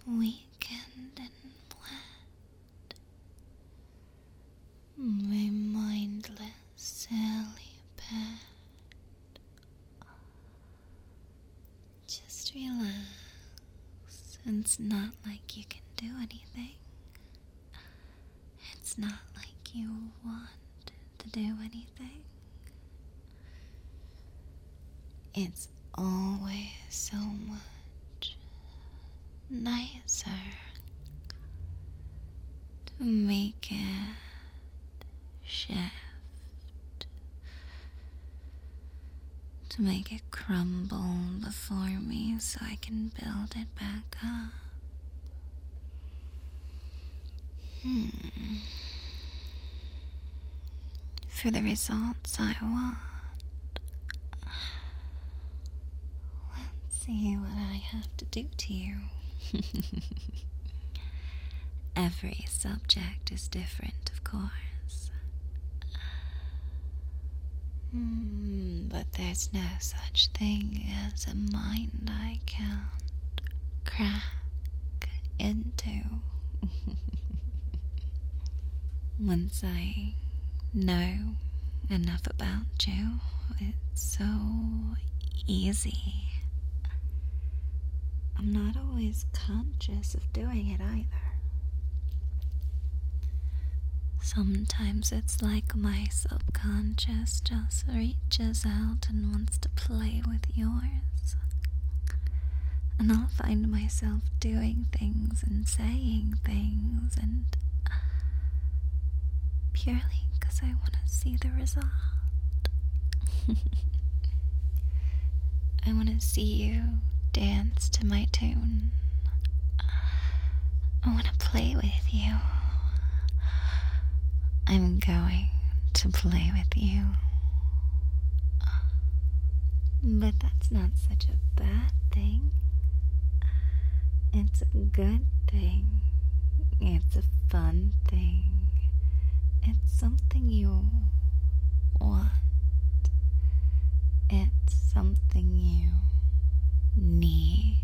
weakened and flat. My mindless, silly pet. Just relax. It's not like you can do anything. It's not like you want to do anything. It's always so much nicer to make it shift, to make it crumble before me so I can build it back up. For the results I want. Let's see what I have to do to you. Every subject is different, of course. But there's no such thing as a mind I can't crack into. Once I know enough about you, it's so easy. I'm not always conscious of doing it either. Sometimes it's like my subconscious just reaches out and wants to play with yours. And I'll find myself doing things and saying things, and purely because I want to see the result. I want to see you dance to my tune. I want to play with you. I'm going to play with you. But that's not such a bad thing. It's a good thing. It's a fun thing. It's something you want. It's something you need.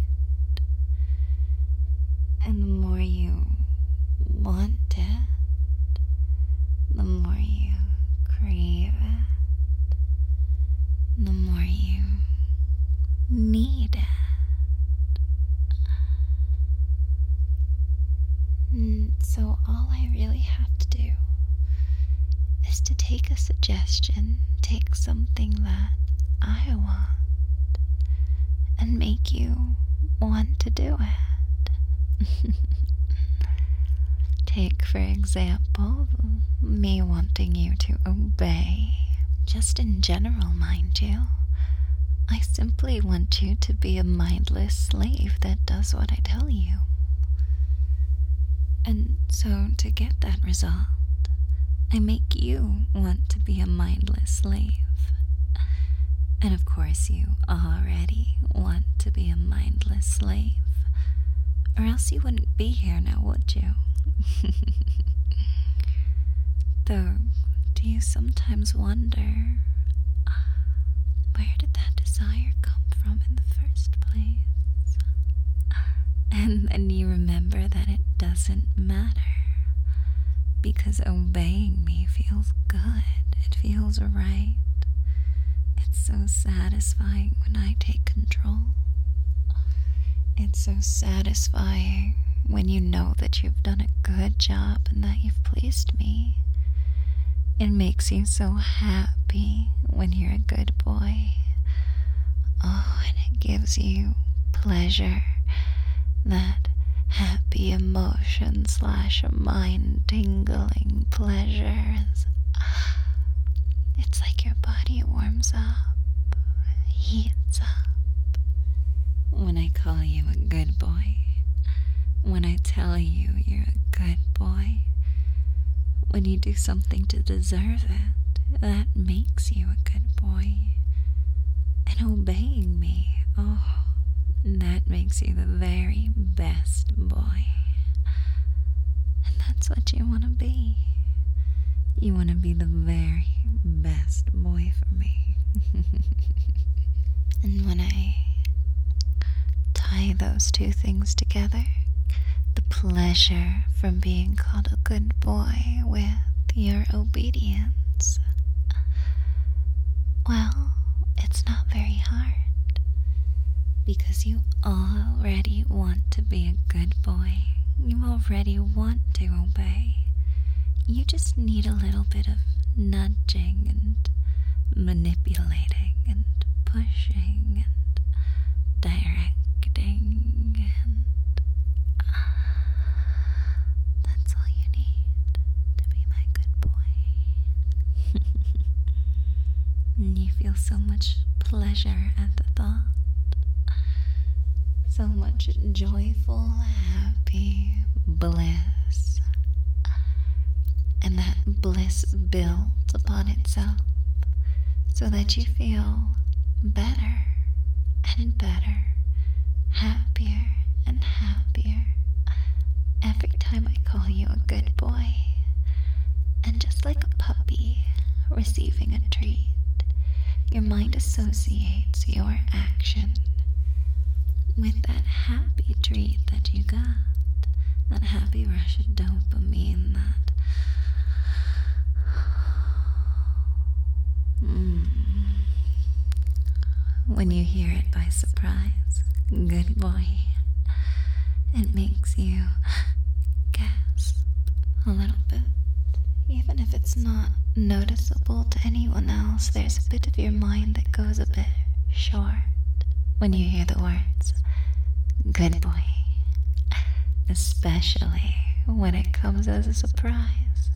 And the more you want it, the more you crave it, the more you need it. So all I really have to do is to take a suggestion, take something that I want, and make you want to do it. Take, for example, me wanting you to obey, just in general, mind you. I simply want you to be a mindless slave that does what I tell you. And so, to get that result, I make you want to be a mindless slave. And of course, you already want to be a mindless slave, or else you wouldn't be here now, would you? Though, do you sometimes wonder, where did that desire come from in the first place? And then you remember that it doesn't matter, because obeying me feels good, it feels right. It's so satisfying when I take control. It's so satisfying when you know that you've done a good job and that you've pleased me. It makes you so happy when you're a good boy. Oh, and it gives you pleasure, that happy emotion / mind-tingling pleasures. It's like your body warms up, heats up, when I call you a good boy, when I tell you you're a good boy, when you do something to deserve it, that makes you a good boy. And obeying me, oh, that makes you the very best boy. And that's what you want to be. You want to be the very best boy for me. And when I tie those two things together, the pleasure from being called a good boy with your obedience. Well, it's not very hard, because you already want to be a good boy. You already want to obey. You just need a little bit of nudging and manipulating and pushing and directing, and that's all you need to be my good boy. And you feel so much pleasure at the thought, so much joyful, happy bliss, and that bliss builds upon itself so that you feel better and better, happier and happier every time I call you a good boy. And just like a puppy receiving a treat, your mind associates your action with that happy treat that you got, that happy rush of dopamine, that when you hear it by surprise, good boy, it makes you gasp a little bit. Even if it's not noticeable to anyone else, there's a bit of your mind that goes a bit short when you hear the words, good boy, especially when it comes as a surprise.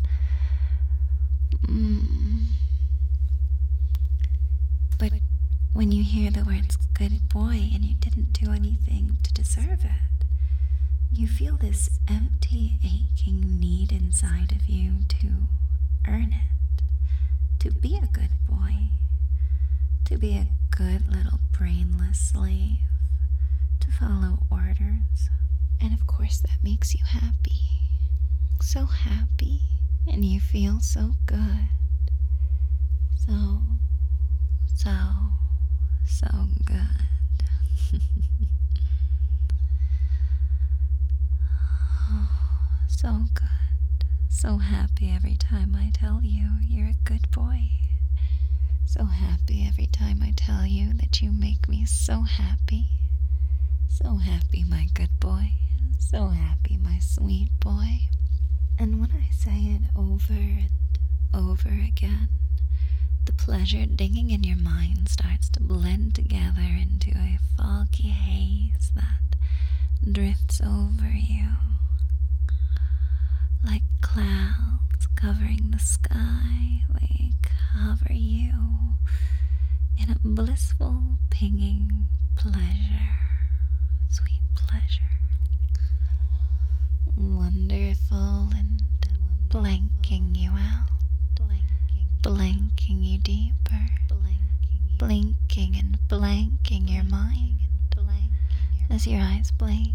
But when you hear the words good boy and you didn't do anything to deserve it, you feel this empty, aching need inside of you to earn it, to be a good boy, to be a good little brainless slave, to follow orders. And of course that makes you happy, so happy, and you feel so good, so good. Oh, so good, so happy every time I tell you you're a good boy. So happy every time I tell you that you make me so happy. So happy, my good boy. So happy, my sweet boy. And when I say it over and over again, the pleasure dinging in your mind starts to blend together into a foggy haze that drifts over you, like clouds covering the sky. They cover you in a blissful, pinging pleasure, sweet pleasure, wonderful, and blanking you out, blanking you deeper, blinking and blanking your mind as your eyes blink,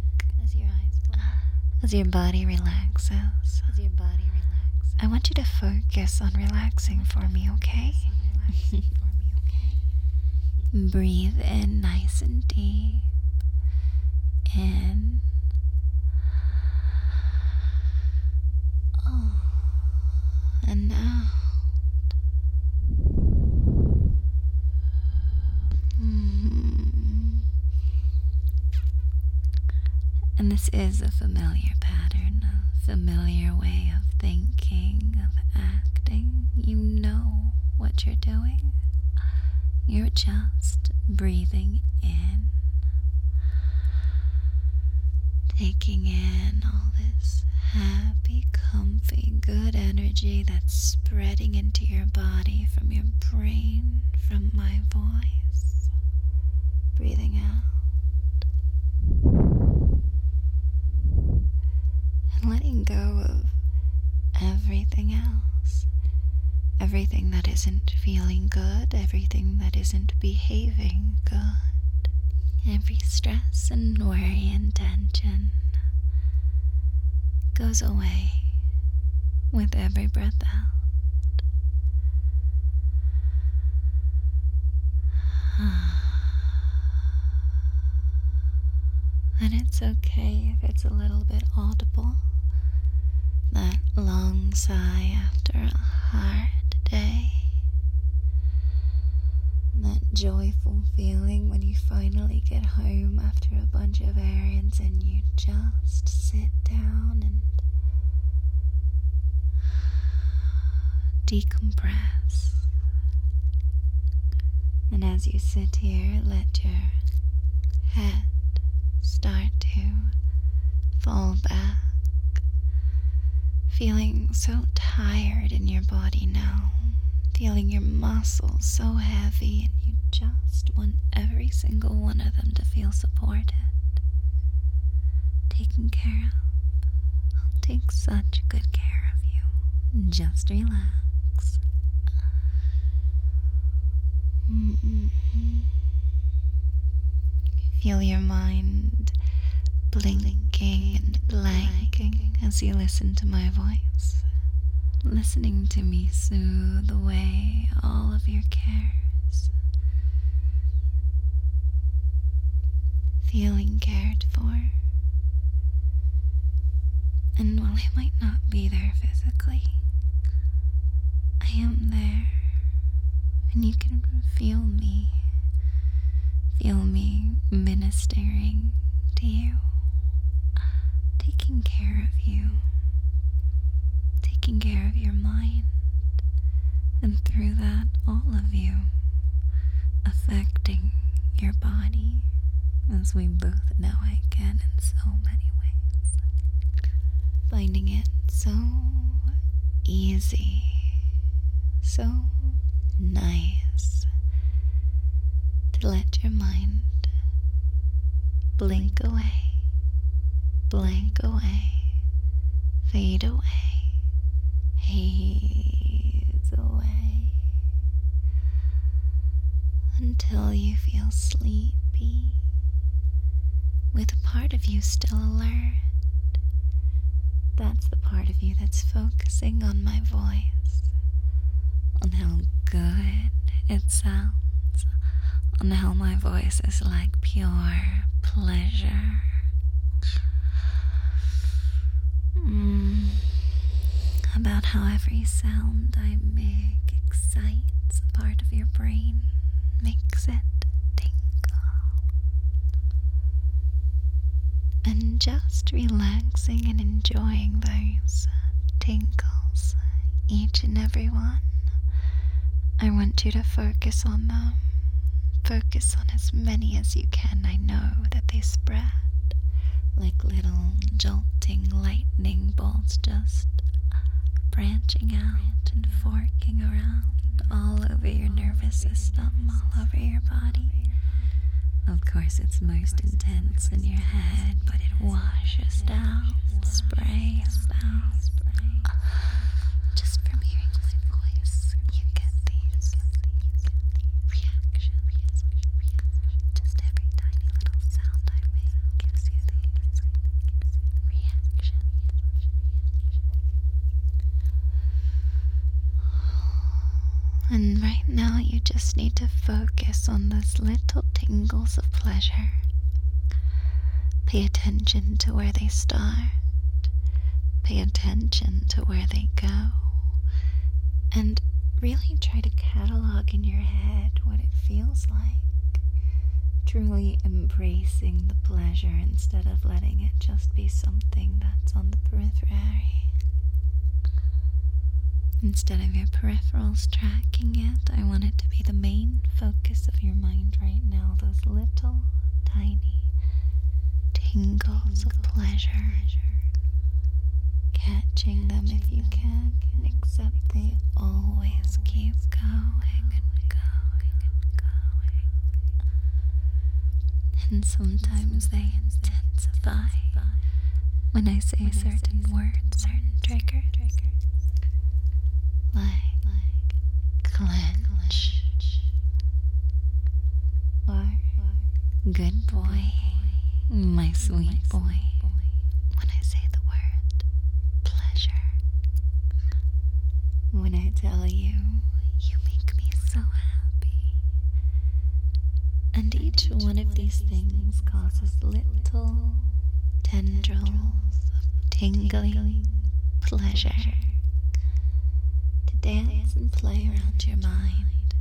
as your body relaxes. I want you to focus on relaxing for me, okay? Breathe in nice and deep. In. Oh. And out. And this is a familiar pattern, a familiar way of thinking, of acting. You know what you're doing. You're just breathing in, taking in all this happy, comfy, good energy that's spreading into your body from your brain, from my voice. Breathing out. And letting go of everything else. Everything that isn't feeling good, everything that isn't behaving good. Every stress and worry and tension goes away with every breath out. And it's okay if it's a little bit audible. That long sigh after a hard day. That joyful feeling when you finally get home after a bunch of errands and you just sit down and decompress. And as you sit here, let your head start to fall back, feeling so tired in your body now, feeling your muscles so heavy, and you just want every single one of them to feel supported, taken care of. I'll take such good care of you. Just relax. Feel your mind blinking and blanking as you listen to my voice, listening to me soothe away all of your cares, feeling cared for. And while I might not be there physically, I am there, and you can feel me ministering to you, taking care of you, taking care of your mind, and through that, all of you, affecting your body, as we both know I can in so many ways. Finding it so easy, so nice to let your mind blink away, blank away, fade away, haze away, until you feel sleepy, with a part of you still alert. That's the part of you that's focusing on my voice, on how good it sounds, on how my voice is like pure pleasure. About how every sound I make excites a part of your brain, makes it tingle. And just relaxing and enjoying those tingles, each and every one, I want you to focus on them. Focus on as many as you can. I know that they spread like little jolting lightning bolts, just branching out and forking around all over your nervous system, all over your body. Of course, it's most intense in your head, but it washes down, sprays down. Just from hearing my voice, you get these reactions. Just every tiny little sound I make gives you these reactions. And right now you just need to focus on those little tingles of pleasure. Pay attention to where they start. Pay attention to where they go. And really try to catalog in your head what it feels like. Truly embracing the pleasure instead of letting it just be something that's on the periphery. Instead of your peripherals tracking it, I want it to be the main focus of your mind right now. Those little, tiny tingles of pleasure. Catching them if you can, except they always keep going and going and going. And sometimes they intensify when I say certain words, certain triggers. Like clench, or good boy, my sweet boy, when I say the word pleasure. When I tell you, you make me so happy. And each one of these things causes little tendrils of tingling pleasure to dance and play around your mind,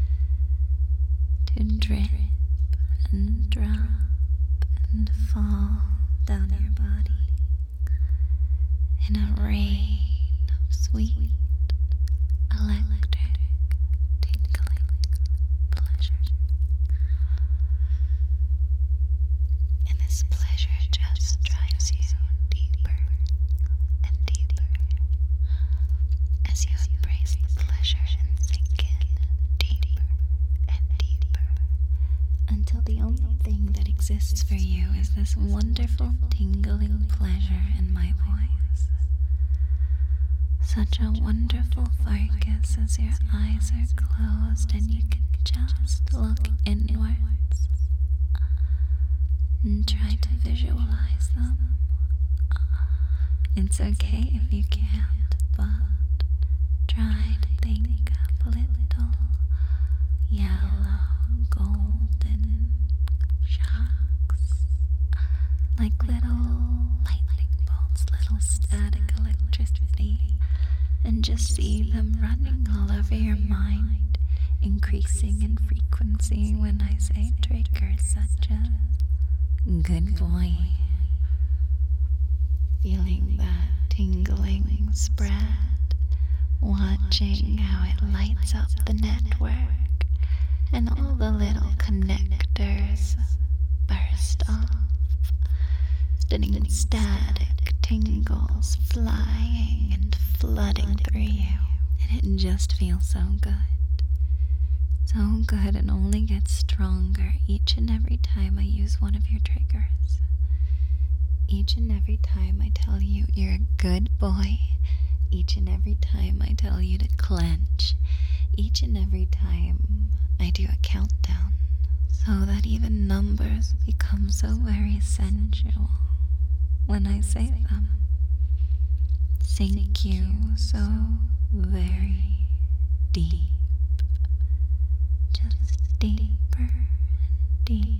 to drip and drop and fall down your body in a rain of sweet, electric, tingling pleasure. And this pleasure just drives you deeper and deeper as you embrace the pleasure and sink in deeper and deeper until the only thing that exists for you is this wonderful tingling pleasure in my voice. Such a wonderful focus as your eyes are closed and you can just look inwards and try to visualize them. It's okay if you can't, but try to think of little yellow, golden shocks, like little lightning bolts, little static electricity, and just see them running all over your mind, increasing in frequency when I say triggers such as good boy, feeling that tingling spread, watching how it lights up the network and all the little connectors burst off, sending static tingles flying and flooding through you. And it just feels so good. So good, and only gets stronger each and every time I use one of your triggers. Each and every time I tell you you're a good boy. Each and every time I tell you to clench. Each and every time I do a countdown, so that even numbers become so very sensual when I say them. Sink you so very deep, just deeper and deeper.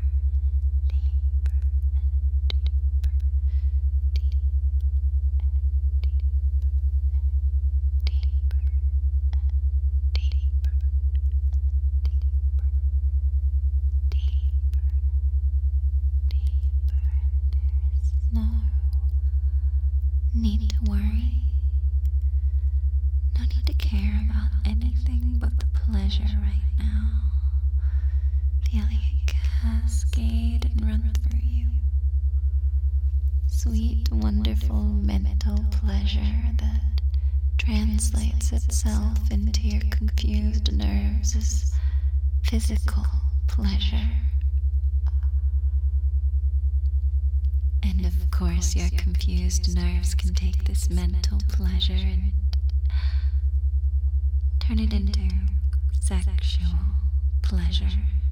Need to worry. No need to care about anything but the pleasure right now. Feeling it cascade and run through you. Sweet, wonderful mental pleasure that translates itself into your confused nerves as physical pleasure. And of course, your confused nerves can take this mental pleasure and turn it into sexual pleasure.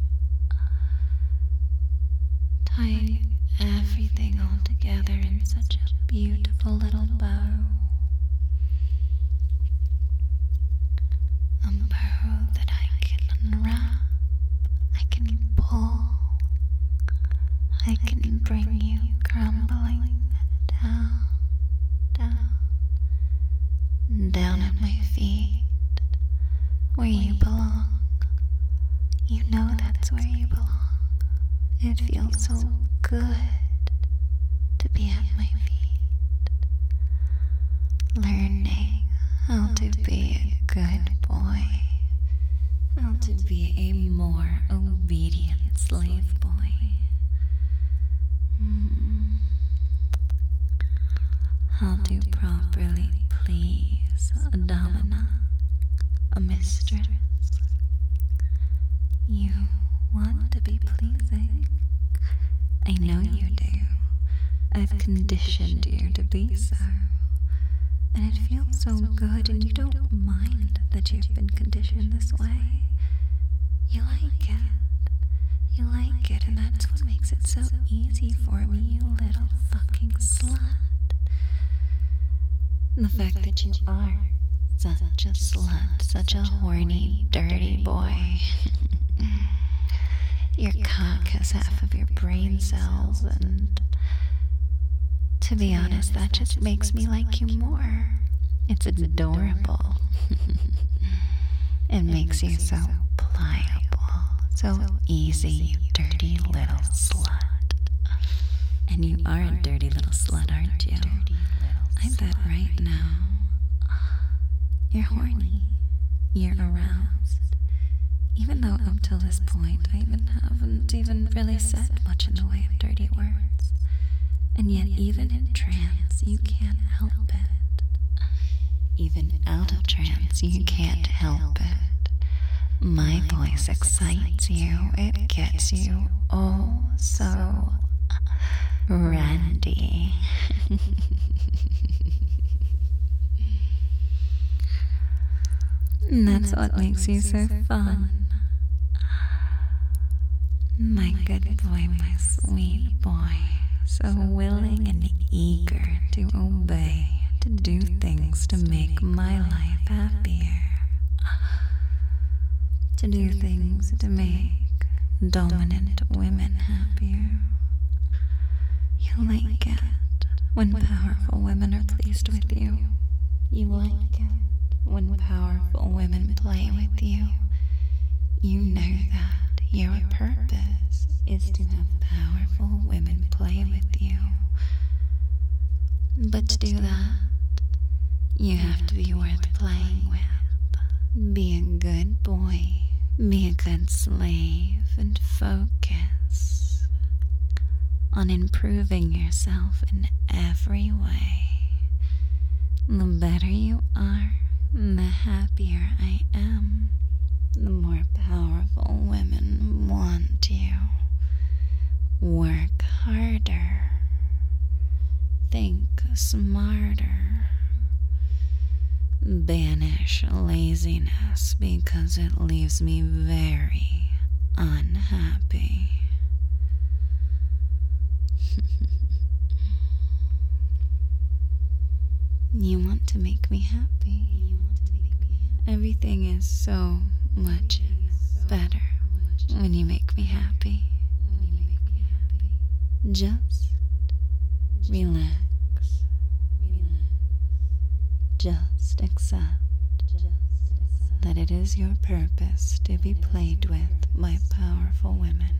Tie everything all together in such a beautiful little bow. A bow that I can unwrap, I can pull, I can bring you crumbling down, down at my feet, where you belong. You know that's where you belong. It feels so good to be at my feet, learning how to be a good boy, how to be a more obedient slave boy. How to properly please a domina, a mistress. You want to be pleasing. I know you do. I've conditioned you to be so. And it feels so good, and you don't mind that you've been conditioned this way. You like it. You like it, and that's what makes it so easy for me, you little fucking slut. The fact that you are such a slut, such a horny, dirty boy, Your cock has half of your brain cells, and to be honest, that just makes me like you more. It's adorable. It makes you so pliable, so easy, you dirty little slut. And you are a dirty little slut, aren't you? I bet right now you're horny, you're aroused. Even though up till this point I haven't even really said much in the way of dirty words. And yet even in trance you can't help it. Even out of trance you can't help it. My voice excites you, it gets you oh so randy. And that's what makes you so fun. My good boy, my sweet boy, so willing and eager to obey, to do things to make my life happier, to do things to make dominant women happier. You like it when powerful women are pleased with you. You like it when powerful women play with you. You know that your purpose is to have powerful women play with you. But to do that, you have to be worth playing with. Be a good boy, be a good slave, and focus on improving yourself in every way. The better you are, the happier I am. The more powerful women want you. Work harder. Think smarter. Banish laziness because it leaves me very unhappy. You want to make me happy. Everything is so much better when you make me happy. Just relax. Just accept that it is your purpose to be played with by powerful women.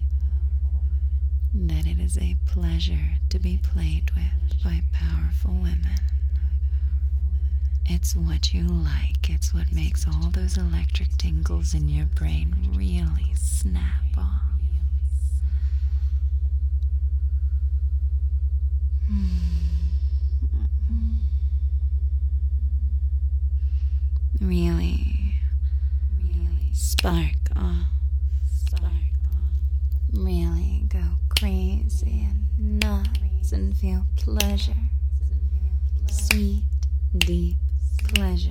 That it is a pleasure to be played with by powerful women. It's what you like. It's what makes all those electric tingles in your brain really snap off. Really spark off. Really go crazy and nuts and feel pleasure. Sweet, deep pleasure.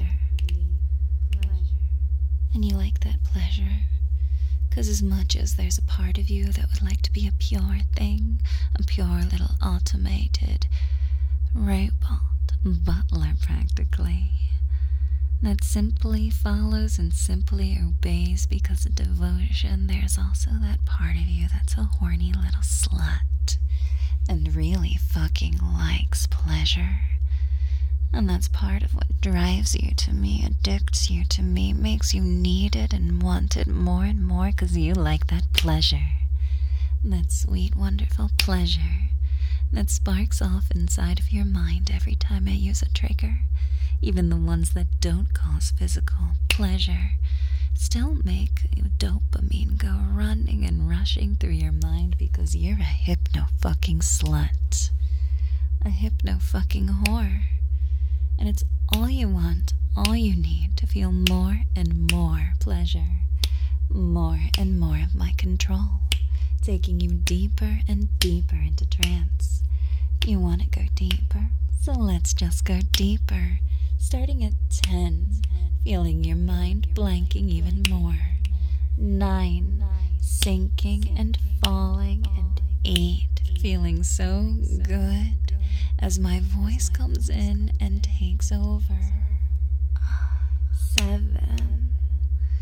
And you like that pleasure, 'cause as much as there's a part of you that would like to be a pure thing, a pure little automated robot butler practically, that simply follows and simply obeys because of devotion, there's also that part of you that's a horny little slut and really fucking likes pleasure. And that's part of what drives you to me, addicts you to me, makes you need it and want it more and more because you like that pleasure. That sweet, wonderful pleasure that sparks off inside of your mind every time I use a trigger. Even the ones that don't cause physical pleasure still make dopamine go running and rushing through your mind because you're a hypno-fucking slut. A hypno-fucking whore. And it's all you want, all you need to feel more and more pleasure, more and more of my control, taking you deeper and deeper into trance. You want to go deeper, so let's just go deeper, starting at 10, feeling your mind blanking even more, 9, sinking and falling, and 8, feeling so good as my voice comes in and takes over. 7,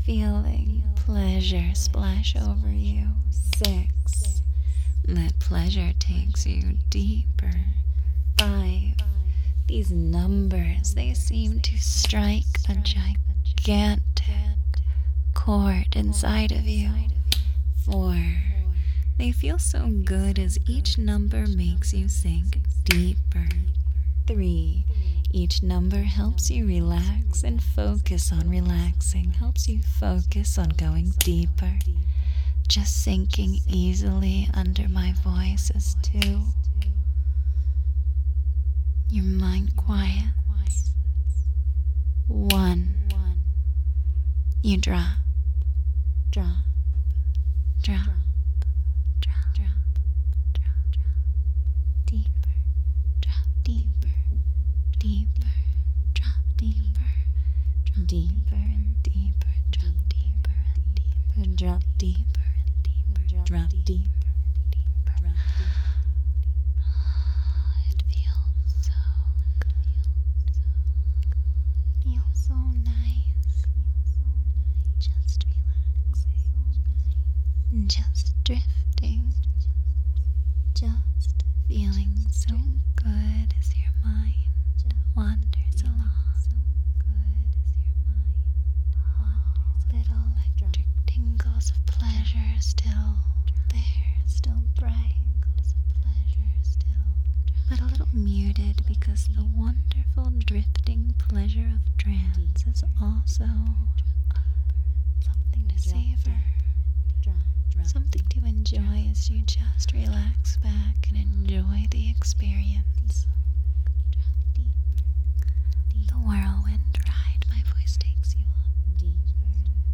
feeling pleasure splash over you. 6, that pleasure takes you deeper. 5, these numbers, they seem to strike a gigantic chord inside of you. 4, they feel so good as each number makes you sink deeper. 3, each number helps you relax and focus on relaxing, helps you focus on going deeper, just sinking easily under my voice as 2. Your mind quiets. 1, you drop, drop, drop, drop, drop, drop, deeper, drop deeper, deeper, drop deeper, deeper and deeper, drop deeper and deeper, drop deeper and deeper, drop deeper. It feels so good. Feels so nice. Just relaxing. Just drifting. Just feeling so good as your mind wanders along. Little electric tingles of pleasure still there, still bright, but a little muted because the wonderful drifting pleasure of trance is also something to savor, something to enjoy as you just relax back and enjoy the experience. The whirlwind ride my voice takes you on. Deeper,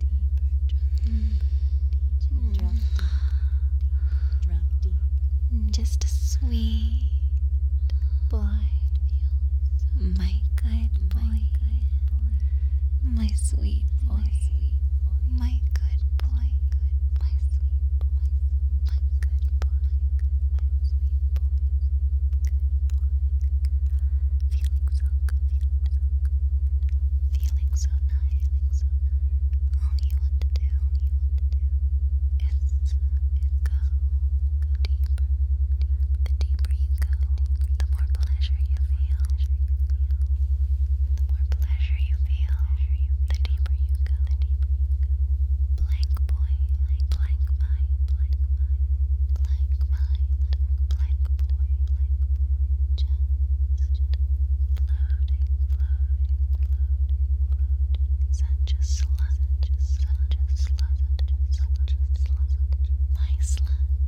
deeper, drop deep. Just a sweet boy, my good boy, my sweet boy, my good boy, my sweet boy, my good boy, my sweet boy, good boy. Feeling so good, feeling so nice. All you want to do is go deeper. The deeper you go, the more pleasure you feel. The more pleasure you feel, the deeper you go. Blank boy, blank mind, blank mind, blank mind, blank boy, just floating, such a slut, my slut,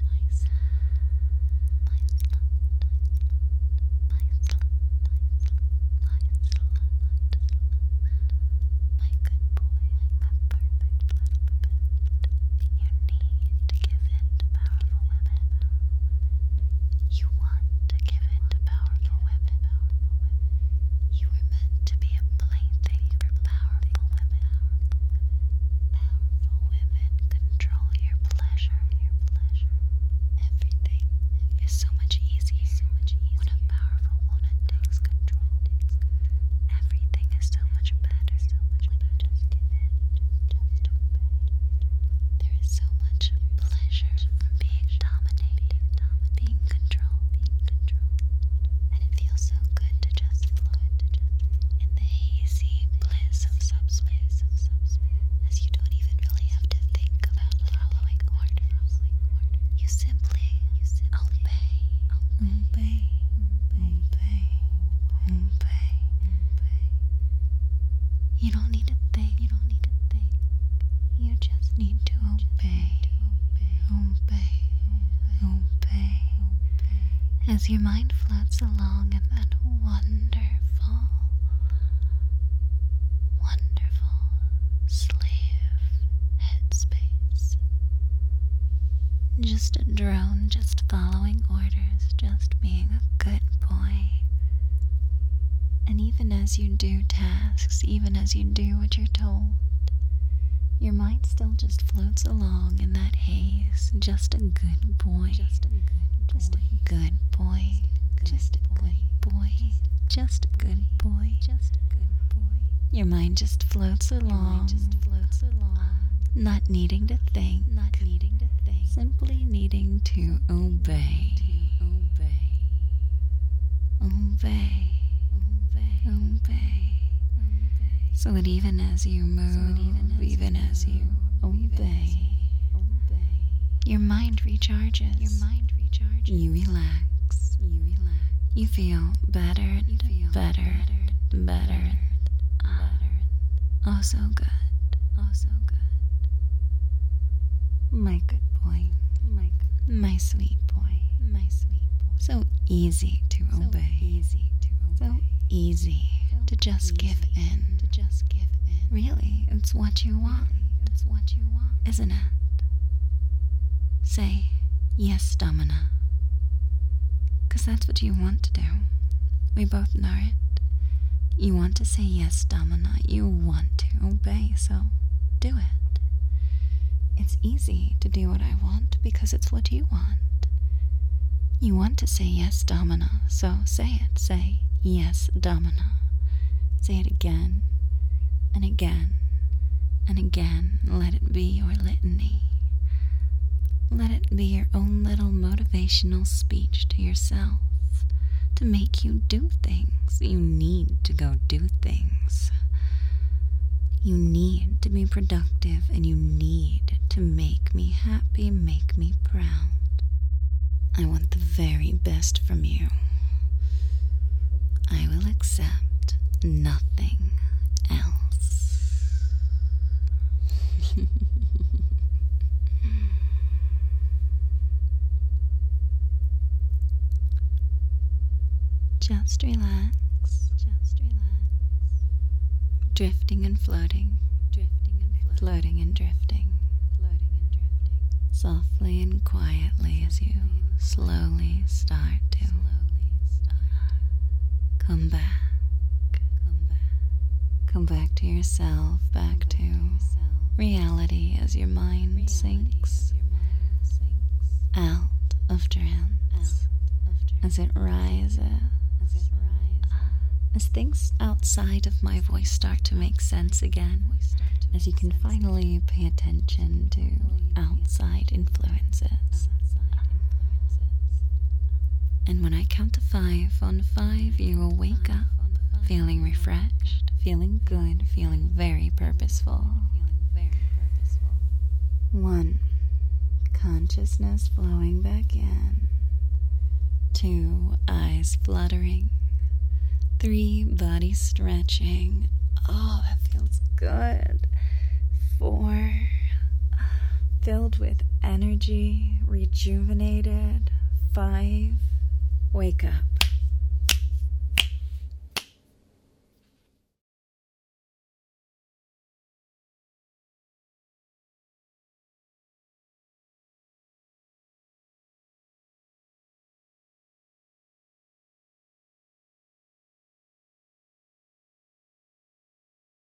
my good boy, my perfect little bit. You need to give in to powerful women. You want to give in to powerful women. You were meant to be a plaything for powerful women. Powerful women control your pleasure. Everything is so much easier when a powerful woman takes control. Everything is so much better when you just give in, just obey. There is so much pleasure from being dominated, being controlled, and it feels so good to just float in the hazy bliss of subspace, as you don't even really have to think about following orders. You simply obey. You don't need to think. You just need to obey. As your mind floats along in that wonderful slave headspace. Just a drone, just following orders, just being a good boy. And even as you do tasks, even as you do what you're told, your mind still just floats along in that haze. Just a good boy. Just a good boy. Just a good boy. Just a good boy. Just a good boy. Your mind just floats along, not needing to think, simply needing to obey. So that even as you move, even as you obey, your mind recharges. You relax. You feel better, better. Oh, so good. My good boy. My sweet boy. So easy to obey. So easy to just give in. Really, it's what you want. Isn't it? Say, yes, Domina. 'Cause that's what you want to do. We both know it. You want to say yes, Domina. You want to obey, so do it. It's easy to do what I want because it's what you want. You want to say yes, Domina, so say it. Say yes, Domina. Say it again and again and again. Let it be your litany. Let it be your own little motivational speech to yourself to make you do things. You need to go do things. You need to be productive, and you need to make me happy, make me proud. I want the very best from you. I will accept nothing else. Just relax. Drifting and floating. Floating and drifting. Softly and quietly as you slowly start to come back. Come back to yourself, back to reality as your mind sinks out of trance, as it rises. As things outside of my voice start to make sense again, as you can finally pay attention to outside influences. And when I count to 5, on 5 you will wake up feeling refreshed, feeling good, feeling very purposeful. 1, consciousness flowing back in. 2, eyes fluttering. 3, body stretching. Oh, that feels good. 4, filled with energy, rejuvenated. 5, wake up.